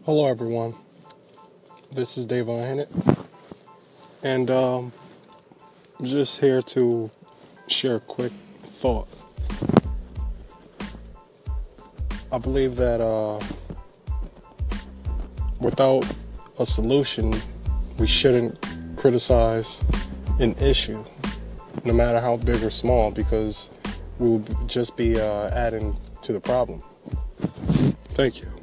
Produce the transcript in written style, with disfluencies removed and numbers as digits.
Hello, everyone. This is Davon Hennett, and I'm just here to share a quick thought. I believe that without a solution, we shouldn't criticize an issue, no matter how big or small, because we will just be adding to the problem. Thank you.